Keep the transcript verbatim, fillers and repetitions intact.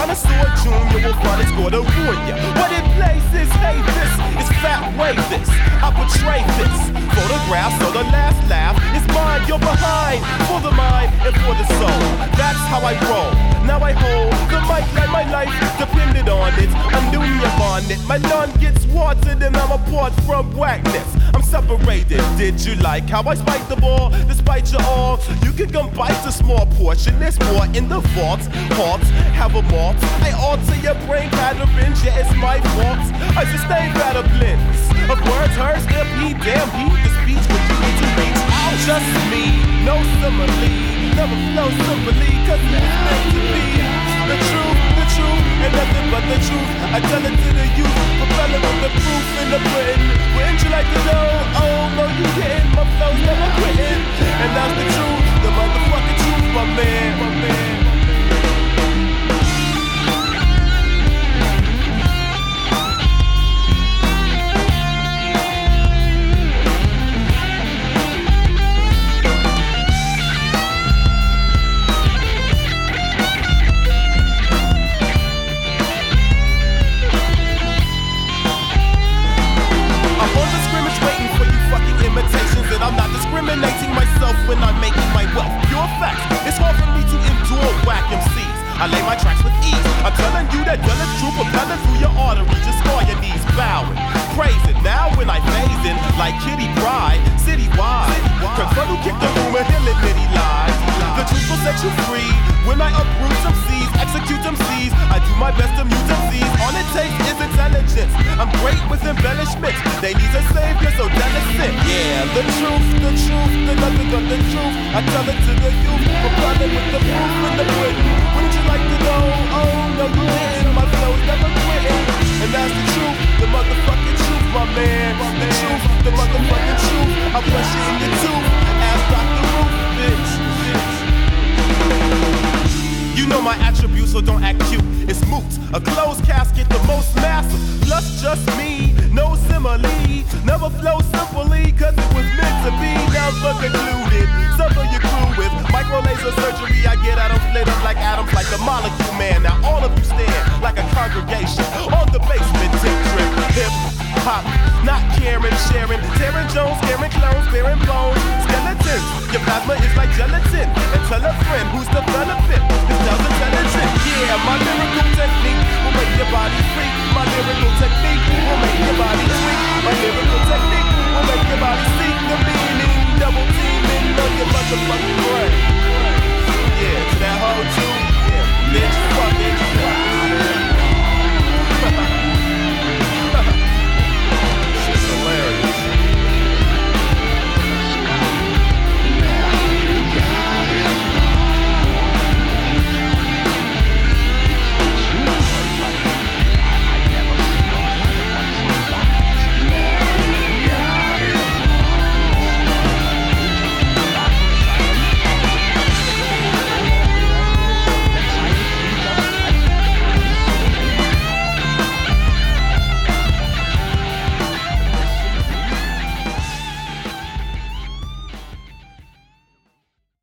connoisseur junior will find it's gonna ruin ya. What it places, hey, this is fat way this. I portray this. Photographs so the last laugh is mine, you're behind. For the mind and for the soul. That's how I roll. Now I hold the mic like my life depended on it. I'm doing your bonnet. My lawn gets watered and I'm apart from whackness. I'm separated. Did you like how I spike the ball? Despite you all, you can come bite a small portion. There's more in the vault. Hearts have a malt. I alter your brain patterns. Yeah, it's my fault. I sustain better blends of words, hers, if he damn he the speech when you need to reach out. Just me, no simile. Never flow simply, cause it's meant to be. The truth, the truth, and nothing but the truth. I tell it to the youth, propelling with the proof in the Britain. Wouldn't you like to know? Oh, no, you didn't. My flow's never quitting. And that's the truth, the motherfucking truth, my man, my man. And I'm not discriminating myself when I'm making my wealth. Pure facts, it's hard for me to endure whack M Cs. I lay my tracks with ease. I'm telling you that done is true, propelling through your arteries. Just score your knees, bowing, praising. Now when I phase in, like Kitty Pryde, citywide. Confront who kick the room and he'll admit he lies. The truth will set you free. When I uproot some C's, execute them C's. I do my best to mute them C's. All it takes is intelligence. I'm great with embellishments. They need a savior, so delicate. Yeah, the truth, the truth, the nothing but the truth. I tell it to the youth, propelling with the proof in the Britain. Wouldn't you like to know? Oh, no, you didn't. My flow's never quitting. And that's the truth, the motherfucking truth, my man. The truth, the motherfucking truth. I brush it in your tooth. Ask Doctor Ruth, bitch. You know my attributes, so don't act cute. It's moot. A closed casket, the most massive. Plus just me, no simile. Never flow simply, cause it was meant to be. Never concluded. Some of your crew with micro laser surgery. I get atoms split up like atoms, like the molecule man. Now all of you stand like a congregation on the basement tip trip. Hip hop, not caring, sharing. Tearing Jones, scaring clones, bearing bones. Skeletons, your plasma is like gelatin. And tell a friend who's the benefit. It's intelligent. Yeah, my lyrical technique will make your body freak. My lyrical technique will make your body tweak. My lyrical technique will make your body seek the meaning. Double teaming on your motherfucking brain. Yeah, to that whole